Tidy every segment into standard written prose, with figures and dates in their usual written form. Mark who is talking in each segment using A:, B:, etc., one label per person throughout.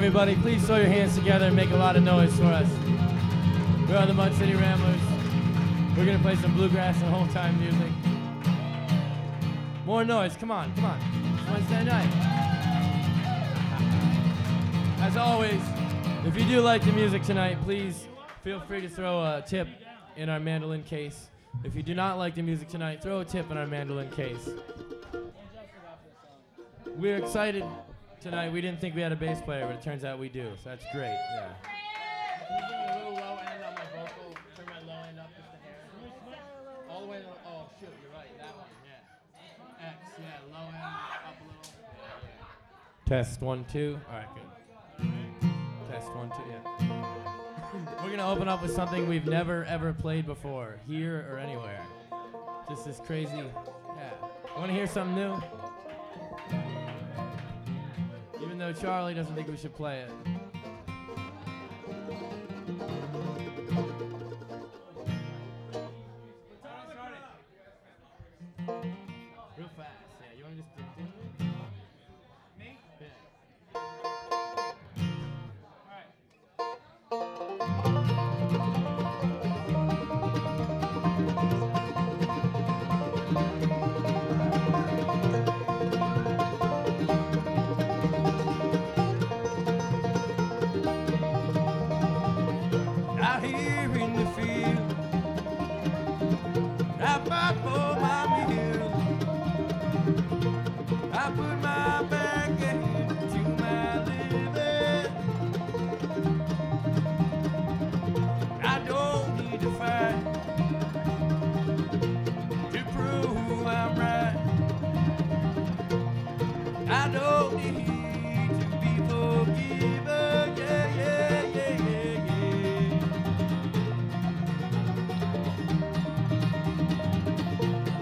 A: everybody. Please throw your hands together and make a lot of noise for us. We're on the Mud City Ramblers. We're going to play some bluegrass and whole-time music. More noise. Come on, come on. It's Wednesday night. As always, if you do like the music tonight, please feel free to throw a tip in our mandolin case. If you do not like the music tonight, throw a tip in our mandolin case. We're excited tonight. We didn't think we had a bass player, but it turns out we do, so that's great. Yeah.
B: Can you give me a little low end on my vocal? Turn my low end up just a hair. All the way to the, oh shoot, you're right, that one, yeah. X, yeah, low end, up a little.
A: Test 1, 2. All right, good. Test 1, 2, yeah. We're gonna open up with something we've never ever played before, here or anywhere. Just this crazy, yeah. Wanna hear something new? Even though Charlie doesn't think we should play it. Real fast, yeah. You wanna just do it? Me? Yeah. Out here in the field, I fight for my meal. I put my back into my living. I don't need to fight to prove I'm right. I don't need to be forgiven. Yeah, yeah, yeah, yeah, yeah.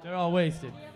A: They're all wasted.